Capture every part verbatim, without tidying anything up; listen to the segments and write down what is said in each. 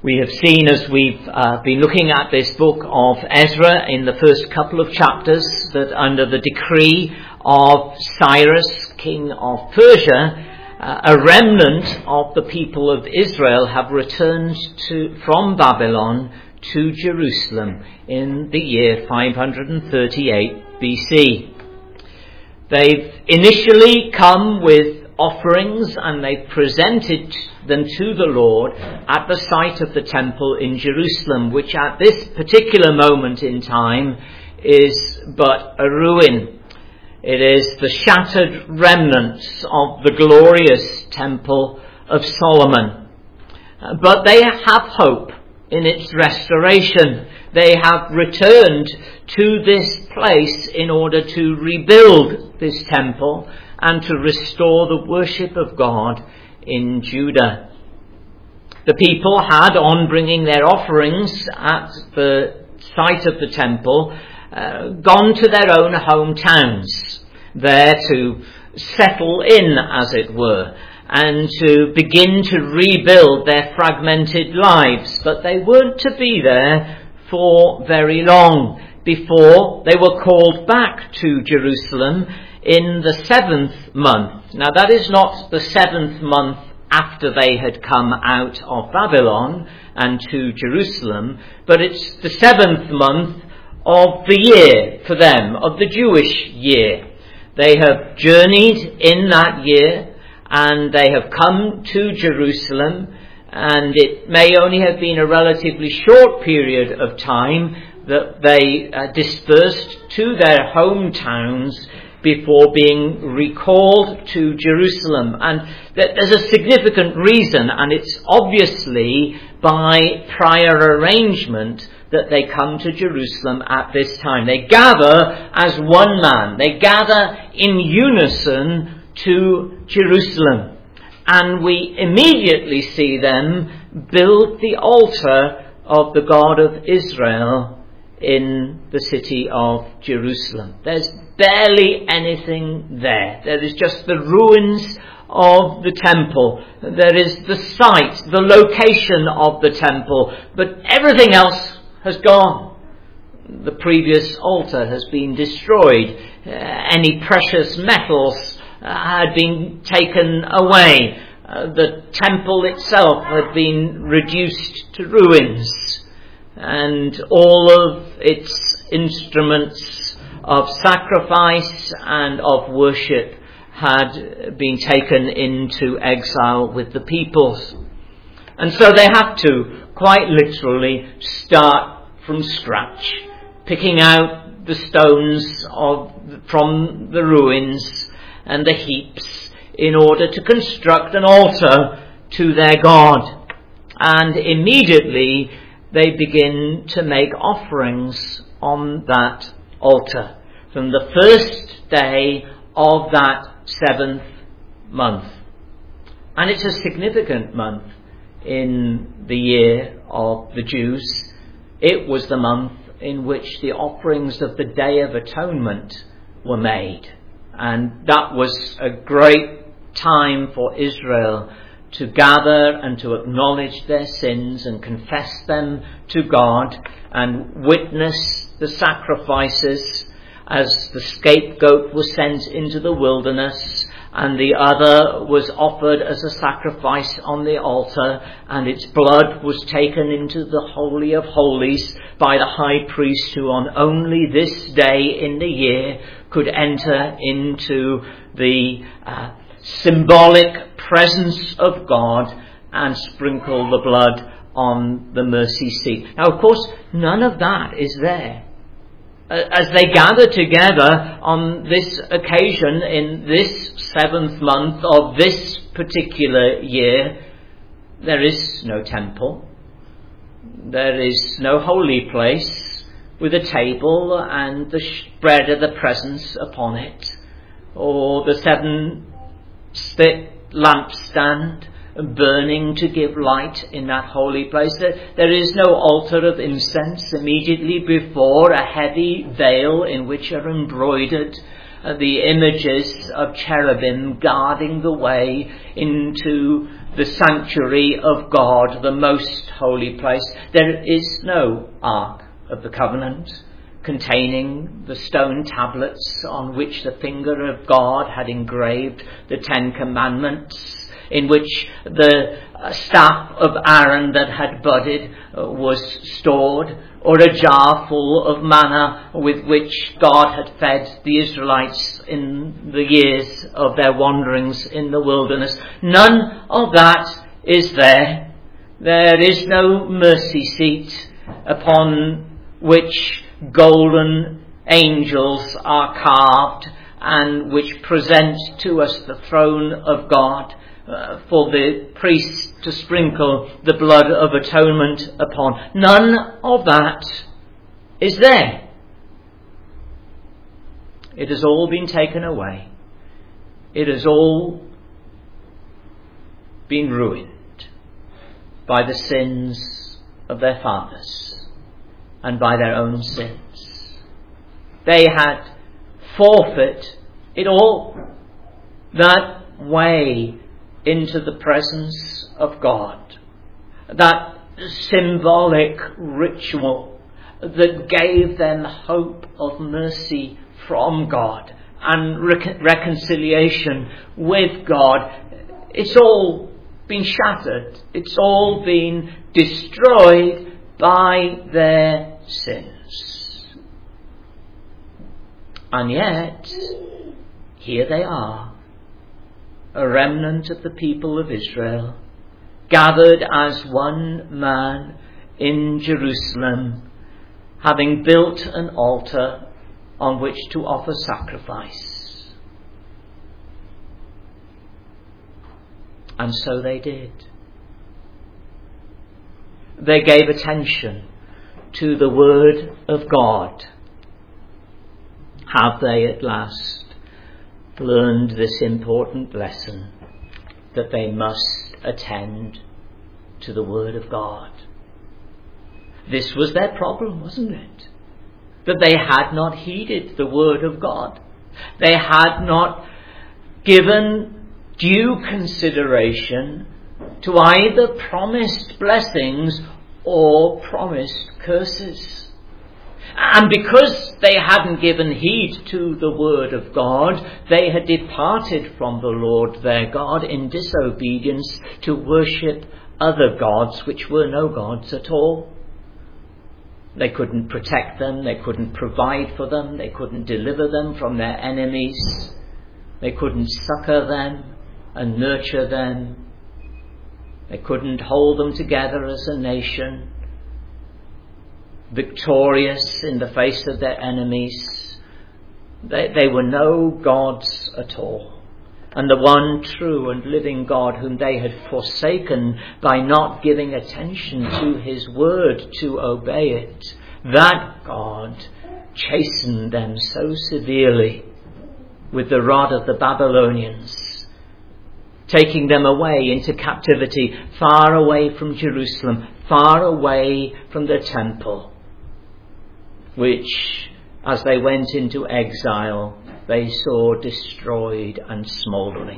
We have seen, as we've uh, been looking at this book of Ezra in the first couple of chapters, that under the decree of Cyrus, king of Persia, uh, a remnant of the people of Israel have returned to, from Babylon to Jerusalem in the year five hundred thirty-eight B C. They've initially come with offerings, and they presented them to the Lord at the site of the temple in Jerusalem, which at this particular moment in time is but a ruin. It is the shattered remnants of the glorious temple of Solomon. But they have hope in its restoration. They have returned to this place in order to rebuild this temple and to restore the worship of God in Judah. The people had, on bringing their offerings at the site of the temple, uh, gone to their own hometowns, there to settle in, as it were, and to begin to rebuild their fragmented lives. But they weren't to be there for very long before they were called back to Jerusalem in the seventh month. Now, that is not the seventh month after they had come out of Babylon and to Jerusalem, but it's the seventh month of the year for them, of the Jewish year. They have journeyed in that year, and they have come to Jerusalem, and it may only have been a relatively short period of time that they uh, dispersed to their hometowns before being recalled to Jerusalem. And there's a significant reason, and it's obviously by prior arrangement that they come to Jerusalem at this time. They gather as one man. They gather in unison to Jerusalem. And we immediately see them build the altar of the God of Israel in the city of Jerusalem. There's barely anything there. There is just the ruins of the temple. There is the site, the location of the temple, but everything else has gone. The previous altar has been destroyed. Uh, any precious metals uh, had been taken away. Uh, the temple itself had been reduced to ruins, and all of its instruments of sacrifice and of worship had been taken into exile with the peoples. And so they have to, quite literally, start from scratch, picking out the stones of, from the ruins and the heaps in order to construct an altar to their God. And immediately they begin to make offerings on that altar from the first day of that seventh month. And it's a significant month in the year of the Jews. It was the month in which the offerings of the Day of Atonement were made. And that was a great time for Israel to gather and to acknowledge their sins and confess them to God and witness the sacrifices as the scapegoat was sent into the wilderness and the other was offered as a sacrifice on the altar, and its blood was taken into the Holy of Holies by the high priest, who on only this day in the year could enter into the uh, symbolic presence of God and sprinkle the blood on the mercy seat. Now, of course, none of that is there. As they gather together on this occasion in this seventh month of this particular year, there is no temple. There is no holy place with a table and the spread of the presence upon it, or the seven stick lampstand burning to give light in that holy place. There, there is no altar of incense immediately before a heavy veil in which are embroidered uh, the images of cherubim guarding the way into the sanctuary of God, the most holy place. There is no Ark of the Covenant containing the stone tablets on which the finger of God had engraved the Ten Commandments, in which the staff of Aaron that had budded was stored, or a jar full of manna with which God had fed the Israelites in the years of their wanderings in the wilderness. None of that is there. There is no mercy seat upon which golden angels are carved and which present to us the throne of God uh, for the priest to sprinkle the blood of atonement upon. None of that is there. It has all been taken away. It has all been ruined by the sins of their fathers and by their own sins. They had forfeit it all. That way into the presence of God. That symbolic ritual that gave them hope of mercy from God and rec- reconciliation with God. It's all been shattered. It's all been destroyed by their sins. And yet, here they are, a remnant of the people of Israel, gathered as one man in Jerusalem, having built an altar on which to offer sacrifice. And so they did. They gave attention to the word of God. Have they at last learned this important lesson, that they must attend to the word of God? This was their problem, wasn't it? That they had not heeded the word of God. They had not given due consideration to either promised blessings or promised curses. And because they hadn't given heed to the word of God, they had departed from the Lord their God in disobedience to worship other gods which were no gods at all. They couldn't protect them, they couldn't provide for them, they couldn't deliver them from their enemies, they couldn't succor them and nurture them, they couldn't hold them together as a nation, victorious in the face of their enemies. They, they were no gods at all. And the one true and living God whom they had forsaken by not giving attention to his word to obey it, that God chastened them so severely with the rod of the Babylonians, taking them away into captivity, far away from Jerusalem, far away from the temple, which, as they went into exile, they saw destroyed and smouldering.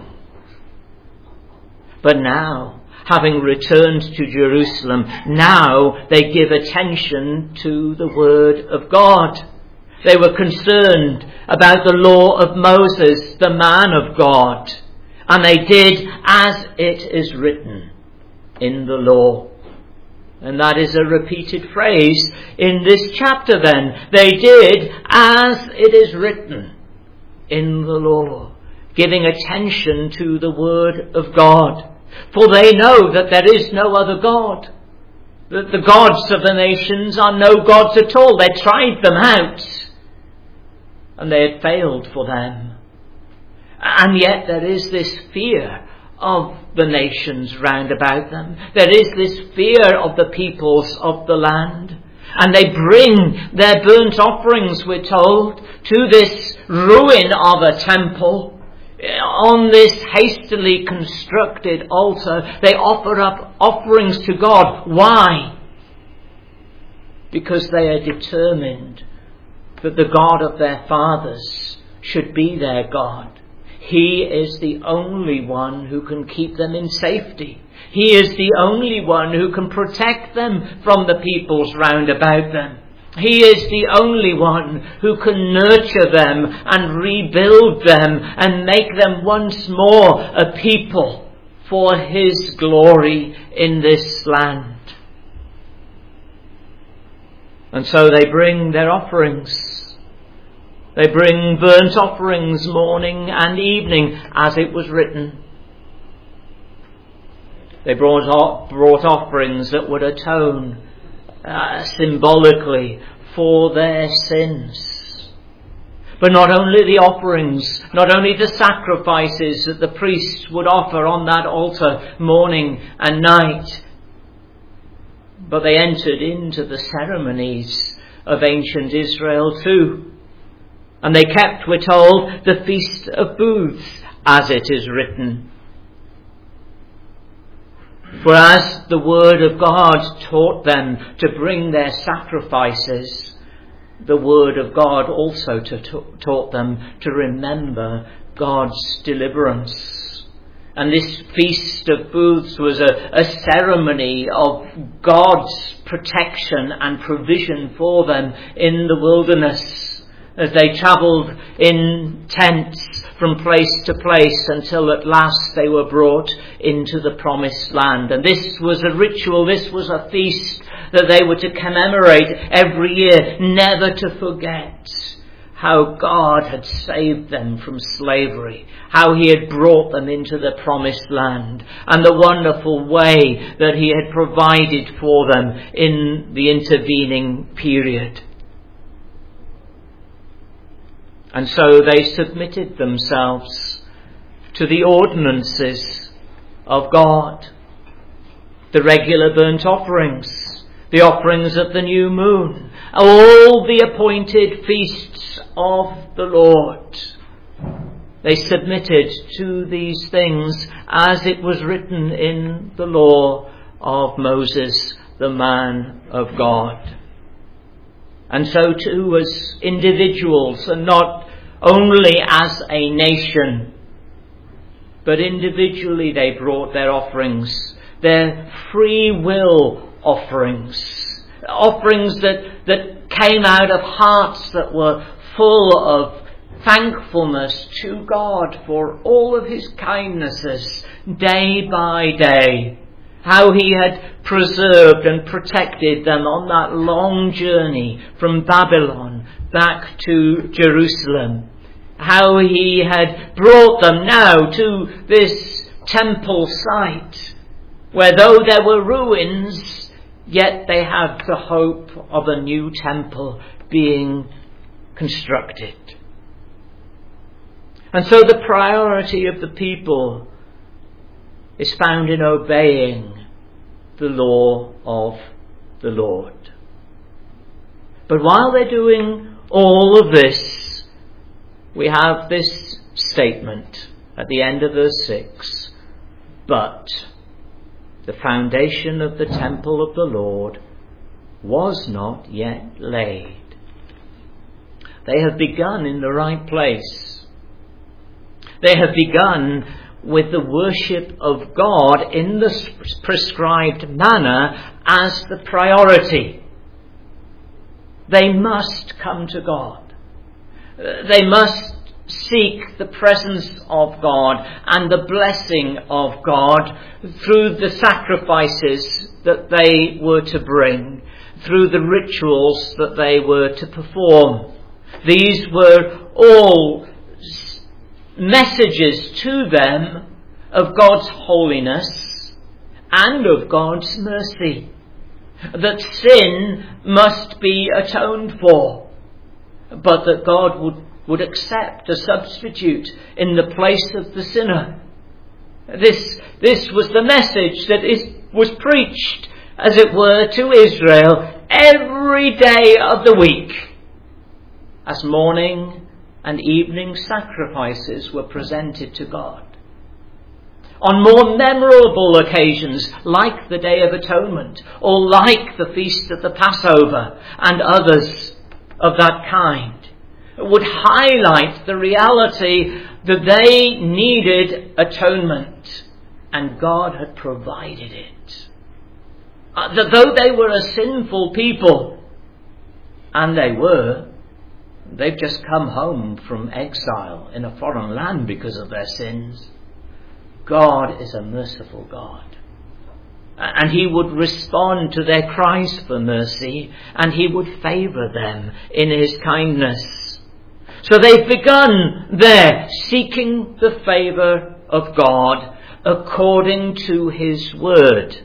But now, having returned to Jerusalem, now they give attention to the word of God. They were concerned about the law of Moses, the man of God, and they did as it is written in the law. And that is a repeated phrase in this chapter then. They did as it is written in the law, giving attention to the word of God. For they know that there is no other God. That the gods of the nations are no gods at all. They tried them out, and they had failed for them. And yet there is this fear of the nations round about them. There is this fear of the peoples of the land. And they bring their burnt offerings, we're told, to this ruin of a temple. On this hastily constructed altar, they offer up offerings to God. Why? Because they are determined that the God of their fathers should be their God. He is the only one who can keep them in safety. He is the only one who can protect them from the peoples round about them. He is the only one who can nurture them and rebuild them and make them once more a people for his glory in this land. And so they bring their offerings. They bring burnt offerings morning and evening, as it was written. They brought, brought offerings that would atone uh, symbolically for their sins. But not only the offerings, not only the sacrifices that the priests would offer on that altar morning and night, but they entered into the ceremonies of ancient Israel too. And they kept, we're told, the Feast of Booths, as it is written. For as the word of God taught them to bring their sacrifices, the word of God also to, to, taught them to remember God's deliverance. And this Feast of Booths was a, a ceremony of God's protection and provision for them in the wilderness, as they travelled in tents from place to place until at last they were brought into the promised land. And this was a ritual, this was a feast that they were to commemorate every year, never to forget how God had saved them from slavery, how he had brought them into the promised land, and the wonderful way that he had provided for them in the intervening period. And so they submitted themselves to the ordinances of God, the regular burnt offerings, the offerings of the new moon, all the appointed feasts of the Lord. They submitted to these things as it was written in the law of Moses, the man of God. And so too as individuals, and not only as a nation, but individually they brought their offerings, their free will offerings, offerings that, that came out of hearts that were full of thankfulness to God for all of his kindnesses day by day. How he had preserved and protected them on that long journey from Babylon back to Jerusalem. How he had brought them now to this temple site, where though there were ruins, yet they had the hope of a new temple being constructed. And so the priority of the people is found in obeying the law of the Lord. But while they're doing all of this, we have this statement at the end of verse six. But the foundation of the temple of the Lord was not yet laid. They have begun in the right place. They have begun with the worship of God in the prescribed manner as the priority. They must come to God. They must seek the presence of God and the blessing of God through the sacrifices that they were to bring, through the rituals that they were to perform. These were all messages to them of God's holiness and of God's mercy, that sin must be atoned for, but that God would, would accept a substitute in the place of the sinner. This, this was the message that is, was preached, as it were, to Israel every day of the week, as morning and evening sacrifices were presented to God. On more memorable occasions, like the Day of Atonement, or like the Feast of the Passover, and others of that kind, would highlight the reality that they needed atonement and God had provided it. Uh, that though they were a sinful people, and they were, they've just come home from exile in a foreign land because of their sins. God is a merciful God. And he would respond to their cries for mercy, and he would favour them in his kindness. So they've begun there seeking the favour of God according to his word.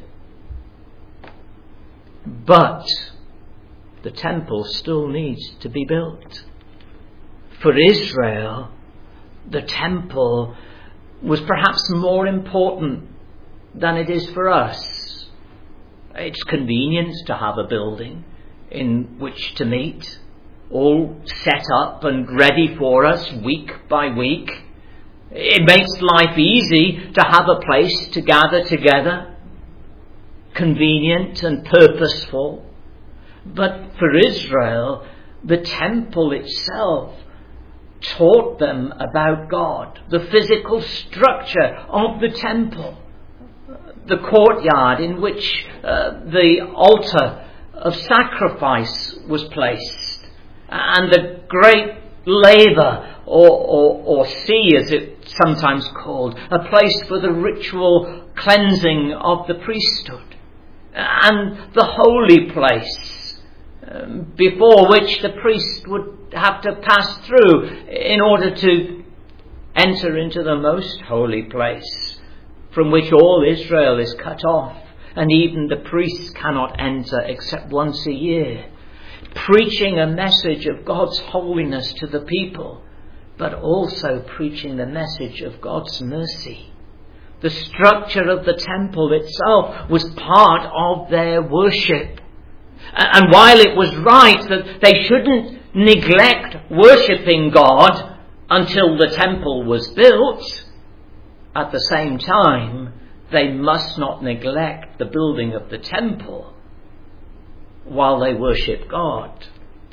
But the temple still needs to be built. For Israel, the temple was perhaps more important than it is for us. It's convenient to have a building in which to meet, all set up and ready for us week by week. It makes life easy to have a place to gather together, convenient and purposeful. But for Israel, the temple itself taught them about God, the physical structure of the temple, the courtyard in which uh, the altar of sacrifice was placed, and the great laver, or, or, or sea as it's sometimes called, a place for the ritual cleansing of the priesthood, and the holy place, um, before which the priest would have to pass through in order to enter into the most holy place, from which all Israel is cut off, and even the priests cannot enter except once a year, preaching a message of God's holiness to the people, but also preaching the message of God's mercy. The structure of the temple itself was part of their worship. And while it was right that they shouldn't neglect worshipping God until the temple was built, at the same time, they must not neglect the building of the temple while they worship God.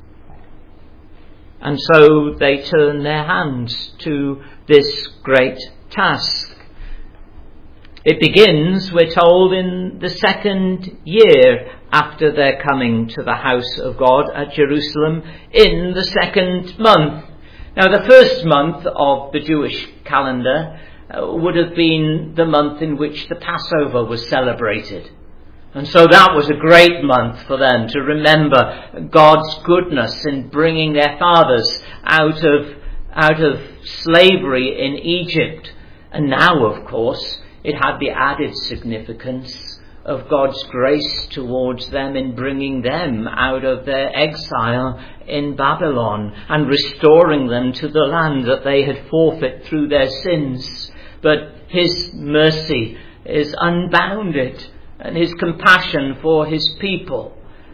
And so they turn their hands to this great task. It begins, we're told, in the second year after their coming to the house of God at Jerusalem, in the second month. Now, the first month of the Jewish calendar uh, would have been the month in which the Passover was celebrated. And so that was a great month for them to remember God's goodness in bringing their fathers out of, out of slavery in Egypt. And now, of course, it had the added significance of God's grace towards them in bringing them out of their exile in Babylon and restoring them to the land that they had forfeit through their sins. But his mercy is unbounded, and his compassion for his people.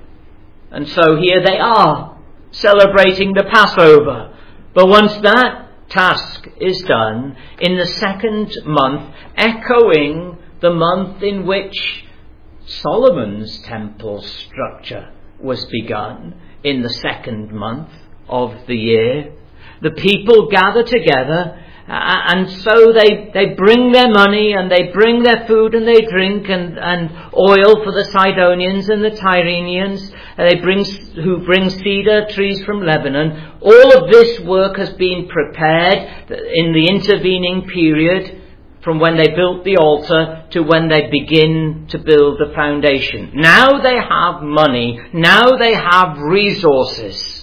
And so here they are, celebrating the Passover. But once that task is done, in the second month, echoing the month in which Solomon's temple structure was begun, in the second month of the year, the people gather together. Uh, and so they, they bring their money, and they bring their food and they drink, and, and oil for the Sidonians and the Tyrenians. Uh, they bring, who bring cedar trees from Lebanon. All of this work has been prepared in the intervening period from when they built the altar to when they begin to build the foundation. Now they have money. Now they have resources.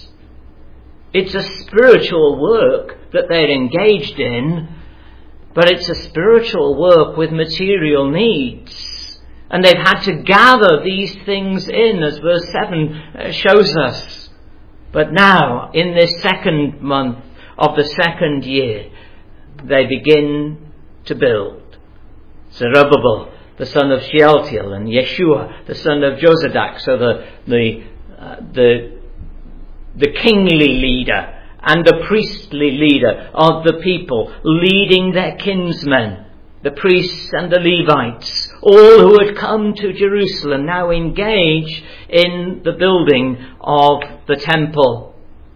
It's a spiritual work that they're engaged in, but it's a spiritual work with material needs. And they've had to gather these things in, as verse seven shows us. But now, in this second month of the second year, they begin to build. Zerubbabel, the son of Shealtiel, and Yeshua, the son of Jozadak, so the the uh, the the kingly leader and the priestly leader of the people, leading their kinsmen, the priests and the Levites, all who had come to Jerusalem, now engage in the building of the temple.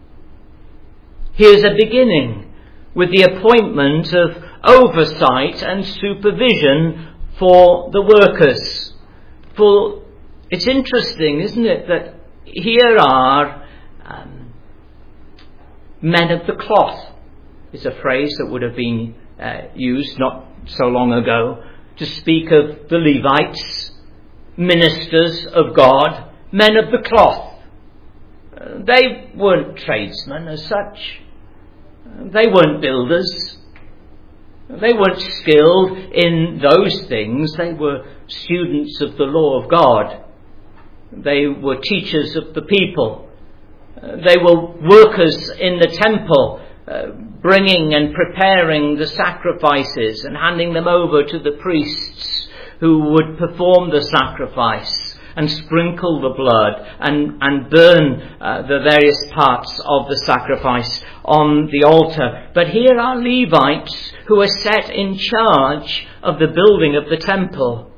Here's a beginning with the appointment of oversight and supervision for the workers. For it's interesting, isn't it, that here are um, men of the cloth, is a phrase that would have been uh, used not so long ago to speak of the Levites, ministers of God, men of the cloth. Uh, they weren't tradesmen as such. Uh, they weren't builders. They weren't skilled in those things. They were students of the law of God. They were teachers of the people. Uh, they were workers in the temple, uh, bringing and preparing the sacrifices and handing them over to the priests who would perform the sacrifice and sprinkle the blood and, and burn uh, the various parts of the sacrifice on the altar. But here are Levites who are set in charge of the building of the temple.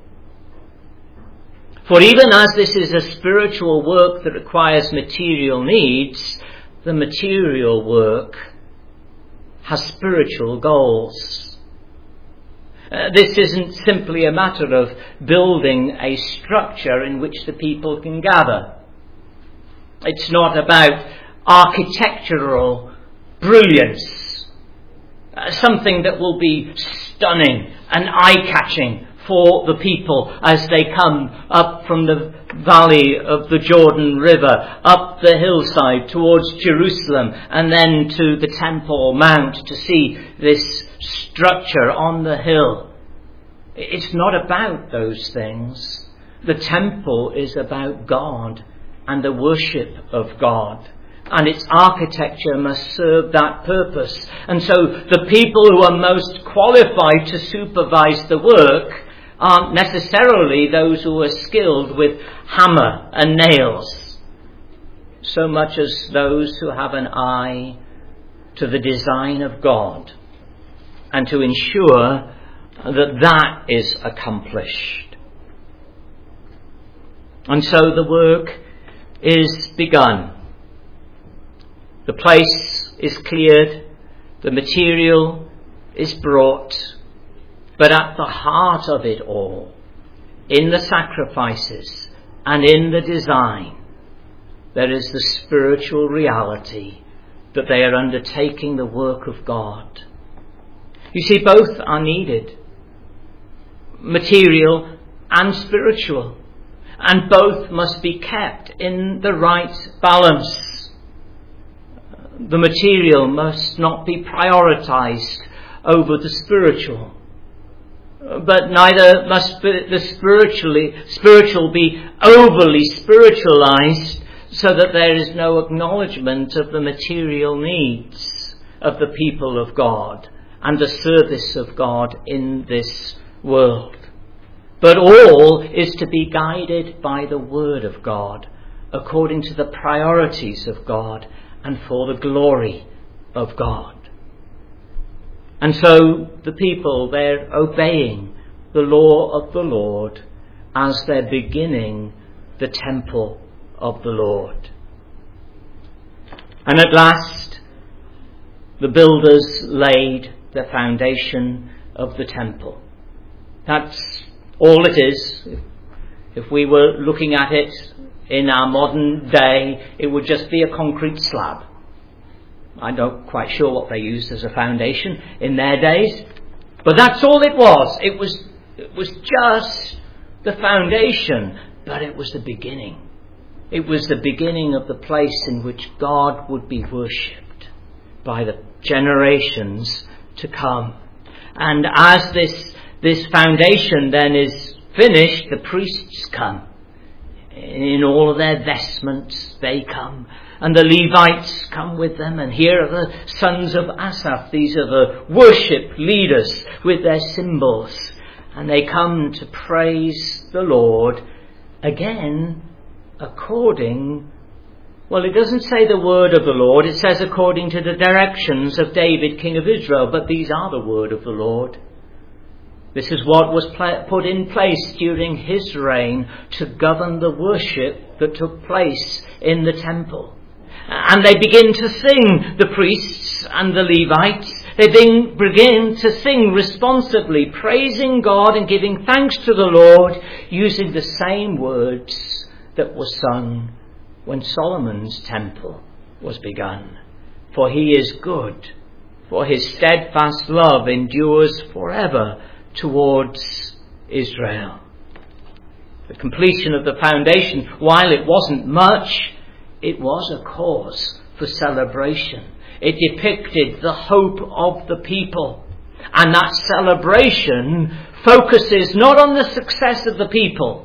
For even as this is a spiritual work that requires material needs, the material work has spiritual goals. Uh, this isn't simply a matter of building a structure in which the people can gather. It's not about architectural brilliance, uh, something that will be stunning and eye-catching for the people as they come up from the valley of the Jordan River, up the hillside towards Jerusalem, and then to the Temple Mount to see this structure on the hill. It's not about those things. The temple is about God and the worship of God. And its architecture must serve that purpose. And so the people who are most qualified to supervise the work aren't necessarily those who are skilled with hammer and nails, so much as those who have an eye to the design of God and to ensure that that is accomplished. And so the work is begun. The place is cleared, the material is brought, but at the heart of it all, in the sacrifices and in the design, there is the spiritual reality that they are undertaking the work of God. You see, both are needed, material and spiritual, and both must be kept in the right balance. The material must not be prioritized over the spiritual. But neither must the spiritually, spiritual be overly spiritualized so that there is no acknowledgement of the material needs of the people of God and the service of God in this world. But all is to be guided by the Word of God, according to the priorities of God and for the glory of God. And so the people, they're obeying the law of the Lord as they're beginning the temple of the Lord. And at last, the builders laid the foundation of the temple. That's all it is. If we were looking at it in our modern day, it would just be a concrete slab. I'm not quite sure what they used as a foundation in their days, but that's all it was. It was, it was just the foundation, but it was the beginning. It was the beginning of the place in which God would be worshipped by the generations to come. And as this, this foundation then is finished, the priests come. In all of their vestments they come. And the Levites come with them, and here are the sons of Asaph. These are the worship leaders with their cymbals. And they come to praise the Lord, again, according, well, it doesn't say the word of the Lord, it says according to the directions of David, king of Israel, but these are the word of the Lord. This is what was put in place during his reign to govern the worship that took place in the temple. And they begin to sing, the priests and the Levites. They begin to sing responsively, praising God and giving thanks to the Lord, using the same words that were sung when Solomon's temple was begun. For he is good, for his steadfast love endures forever towards Israel. The completion of the foundation, while it wasn't much, it was a cause for celebration. It depicted the hope of the people. And that celebration focuses not on the success of the people.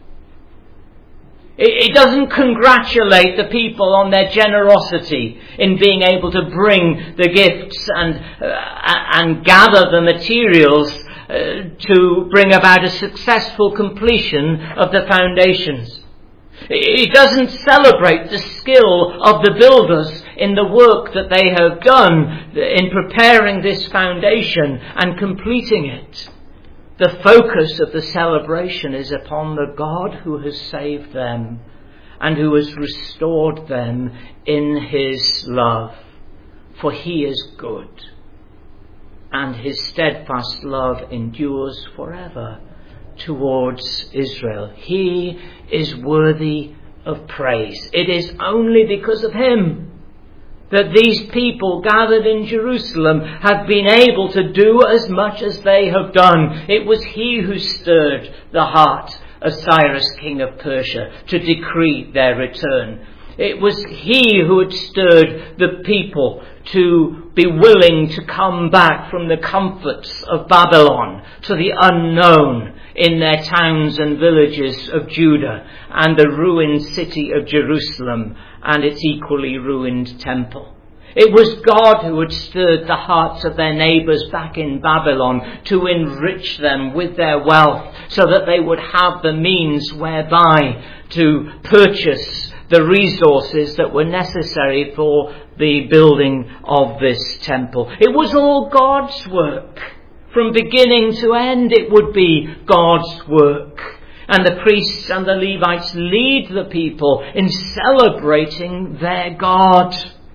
It doesn't congratulate the people on their generosity in being able to bring the gifts and uh, and gather the materials uh, to bring about a successful completion of the foundations. It doesn't celebrate the skill of the builders in the work that they have done in preparing this foundation and completing it. The focus of the celebration is upon the God who has saved them and who has restored them in his love. For he is good, and his steadfast love endures forever towards Israel. He is worthy of praise. It is only because of him that these people gathered in Jerusalem have been able to do as much as they have done. It was he who stirred the heart of Cyrus, king of Persia, to decree their return. It was he who had stirred the people to be willing to come back from the comforts of Babylon to the unknown in their towns and villages of Judah and the ruined city of Jerusalem and its equally ruined temple. It was God who had stirred the hearts of their neighbours back in Babylon to enrich them with their wealth so that they would have the means whereby to purchase the resources that were necessary for the building of this temple. It was all God's work. From beginning to end, it would be God's work. And the priests and the Levites lead the people in celebrating their God.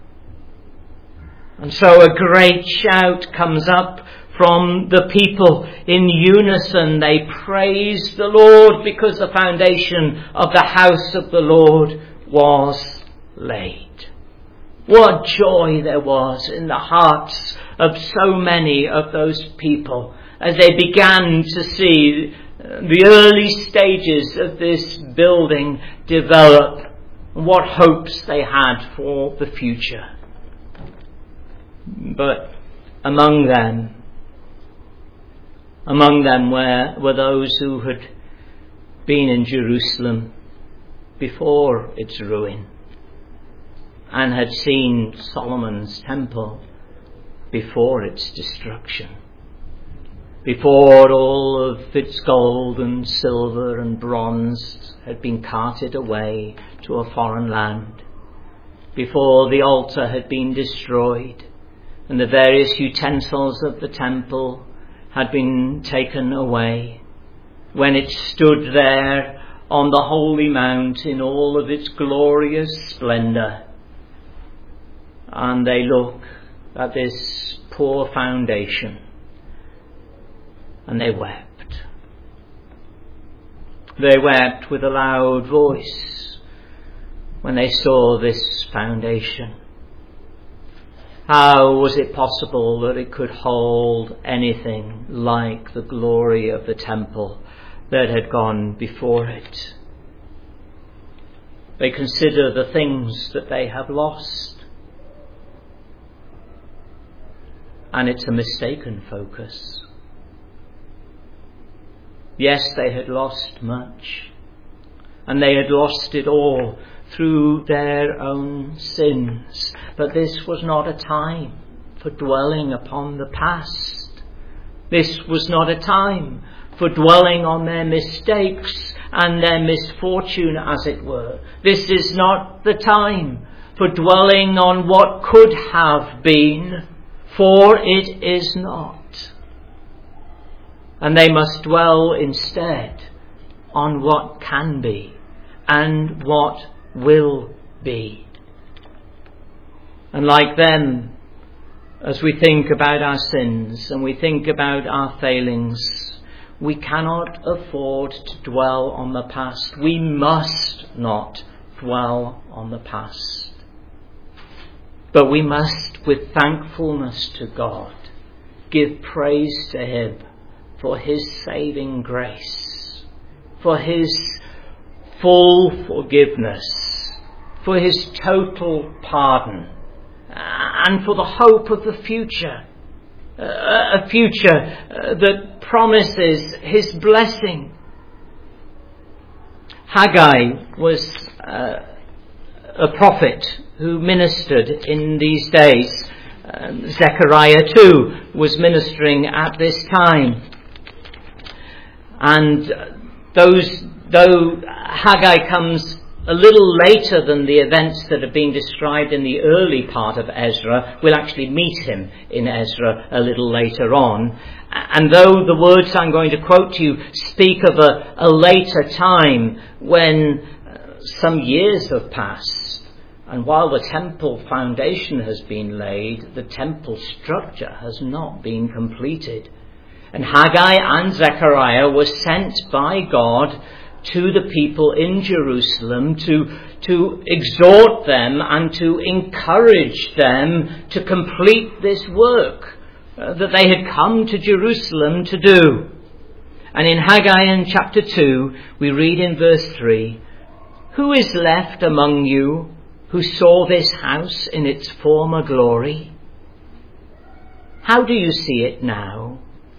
And so a great shout comes up from the people. In unison they praise the Lord because the foundation of the house of the Lord was laid. What joy there was in the hearts of so many of those people as they began to see the early stages of this building develop, and what hopes they had for the future. But among them, among them were, were those who had been in Jerusalem before its ruin and had seen Solomon's temple before its destruction, before all of its gold and silver and bronze had been carted away to a foreign land, before the altar had been destroyed and the various utensils of the temple had been taken away, when it stood there on the holy mount in all of its glorious splendour, and they look at this poor foundation and they wept. They wept with a loud voice when they saw this foundation. How was it possible that it could hold anything like the glory of the temple that had gone before it? They consider the things that they have lost. And it's a mistaken focus. Yes, they had lost much, and they had lost it all through their own sins. But this was not a time for dwelling upon the past. This was not a time for dwelling on their mistakes and their misfortune, as it were. This is not the time for dwelling on what could have been, for it is not. And they must dwell instead on what can be and what will be. And like them, as we think about our sins and we think about our failings, we cannot afford to dwell on the past. We must not dwell on the past. But we must, with thankfulness to God, give praise to Him for His saving grace, for His full forgiveness, for His total pardon, and for the hope of the future, a future that promises His blessing. Haggai was uh, a prophet who ministered in these days. Um, Zechariah too was ministering at this time. And those, though Haggai comes a little later than the events that have been described in the early part of Ezra, we'll actually meet him in Ezra a little later on. And though the words I'm going to quote to you speak of a, a later time when uh, some years have passed, and while the temple foundation has been laid, the temple structure has not been completed. And Haggai and Zechariah were sent by God to the people in Jerusalem to, to exhort them and to encourage them to complete this work uh, that they had come to Jerusalem to do. And in Haggai in chapter two, we read in verse three, "Who is left among you who saw this house in its former glory? How do you see it now?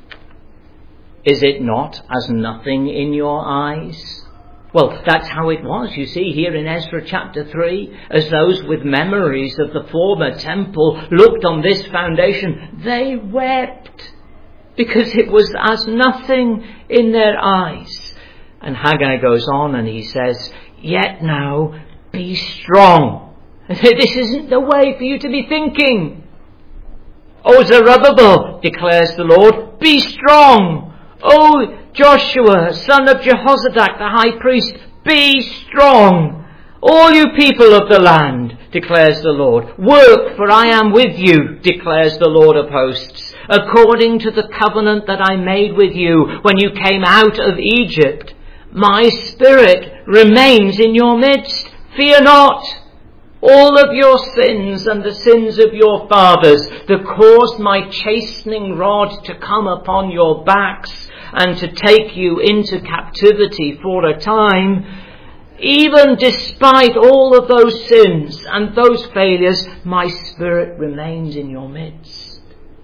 Is it not as nothing in your eyes?" Well, that's how it was, you see, here in Ezra chapter three. As those with memories of the former temple looked on this foundation, they wept because it was as nothing in their eyes. And Haggai goes on and he says, "Yet now be strong." This isn't the way for you to be thinking. "O Zerubbabel," declares the Lord, "be strong. O Joshua, son of Jehozadak, the high priest, be strong. All you people of the land," declares the Lord, "work, for I am with you," declares the Lord of hosts, "according to the covenant that I made with you when you came out of Egypt. My spirit remains in your midst. Fear not. All of your sins and the sins of your fathers that caused my chastening rod to come upon your backs and to take you into captivity for a time, even despite all of those sins and those failures, my spirit remains in your midst.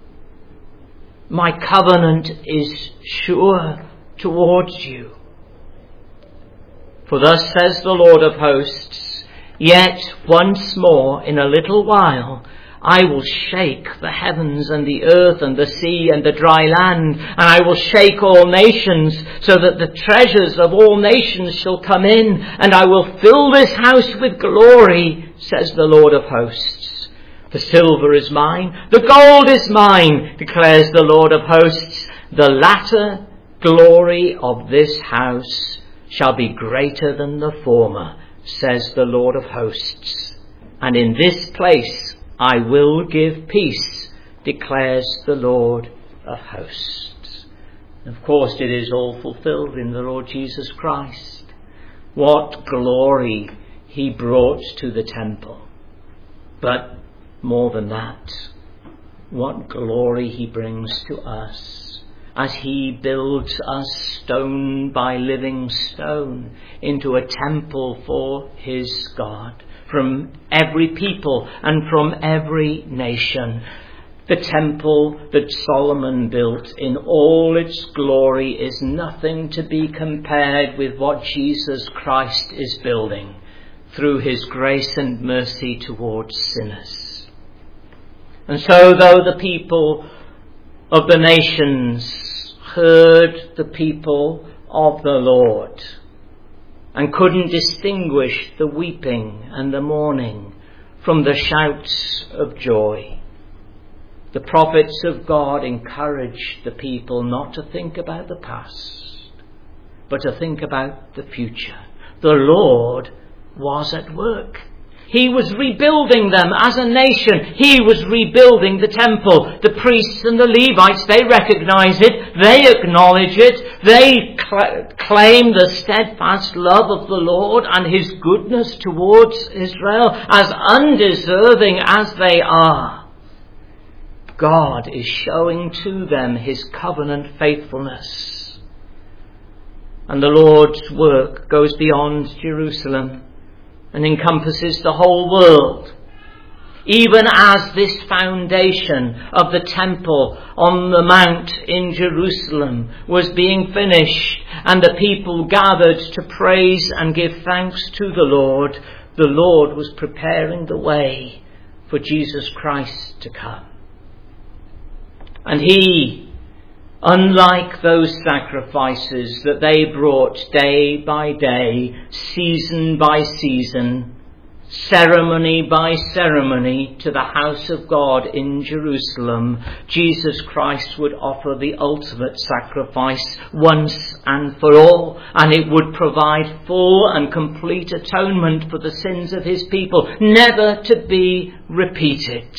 My covenant is sure towards you. For thus says the Lord of hosts, yet once more in a little while I will shake the heavens and the earth and the sea and the dry land, and I will shake all nations, so that the treasures of all nations shall come in, and I will fill this house with glory, says the Lord of hosts. The silver is mine, the gold is mine, declares the Lord of hosts. The latter glory of this house shall be greater than the former, says the Lord of hosts. And in this place I will give peace, declares the Lord of hosts. Of course, it is all fulfilled in the Lord Jesus Christ. What glory he brought to the temple. But more than that, what glory he brings to us as he builds us stone by living stone into a temple for his God, from every people and from every nation. The temple that Solomon built in all its glory is nothing to be compared with what Jesus Christ is building through his grace and mercy towards sinners. And so though the people of the nations heard the people of the Lord and couldn't distinguish the weeping and the mourning from the shouts of joy, the prophets of God encouraged the people not to think about the past, but to think about the future. The Lord was at work. He was rebuilding them as a nation. He was rebuilding the temple. The priests and the Levites, they recognize it. They acknowledge it. They cl- claim the steadfast love of the Lord and his goodness towards Israel, as undeserving as they are. God is showing to them his covenant faithfulness. And the Lord's work goes beyond Jerusalem and encompasses the whole world. Even as this foundation of the temple on the mount in Jerusalem was being finished and the people gathered to praise and give thanks to the Lord, the Lord was preparing the way for Jesus Christ to come. And he, unlike those sacrifices that they brought day by day, season by season, ceremony by ceremony to the house of God in Jerusalem, Jesus Christ would offer the ultimate sacrifice once and for all, and it would provide full and complete atonement for the sins of his people, never to be repeated.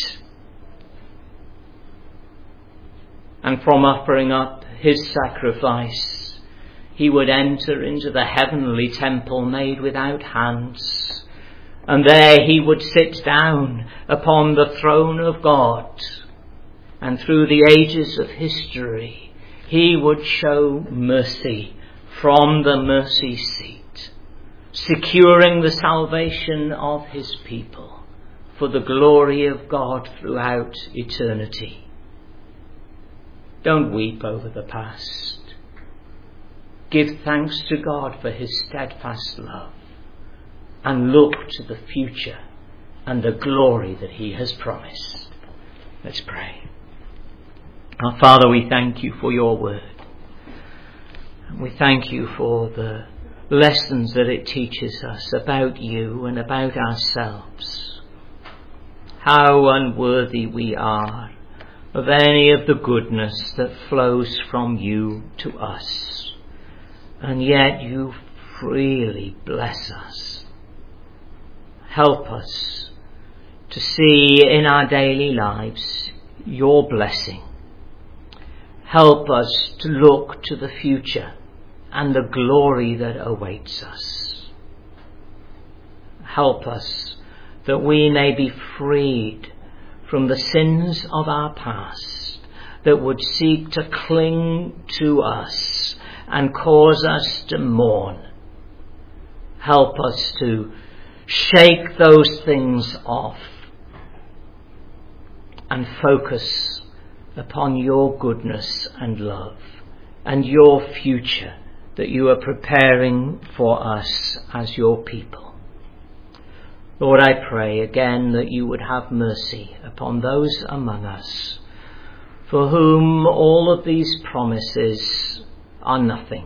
And from offering up his sacrifice, he would enter into the heavenly temple made without hands. And there he would sit down upon the throne of God. And through the ages of history, he would show mercy from the mercy seat, securing the salvation of his people for the glory of God throughout eternity. Don't weep over the past. Give thanks to God for his steadfast love and look to the future and the glory that he has promised. Let's pray. Our Father, we thank you for your word. We thank you for the lessons that it teaches us about you and about ourselves. How unworthy we are of any of the goodness that flows from you to us. And yet you freely bless us. Help us to see in our daily lives your blessing. Help us to look to the future and the glory that awaits us. Help us that we may be freed from the sins of our past that would seek to cling to us and cause us to mourn. Help us to shake those things off and focus upon your goodness and love and your future that you are preparing for us as your people. Lord, I pray again that you would have mercy upon those among us for whom all of these promises are nothing.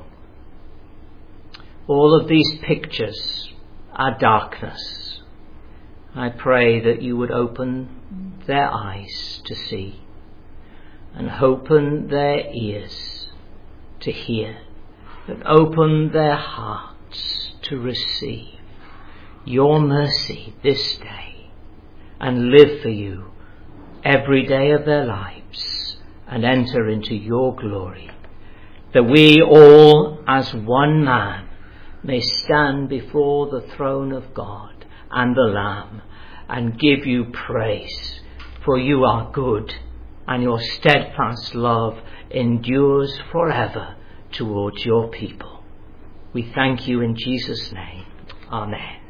All of these pictures are darkness. I pray that you would open their eyes to see and open their ears to hear, and open their hearts to receive your mercy this day and live for you every day of their lives and enter into your glory, that we all as one man may stand before the throne of God and the Lamb and give you praise, for you are good and your steadfast love endures forever towards your people. We thank you in Jesus' name. Amen.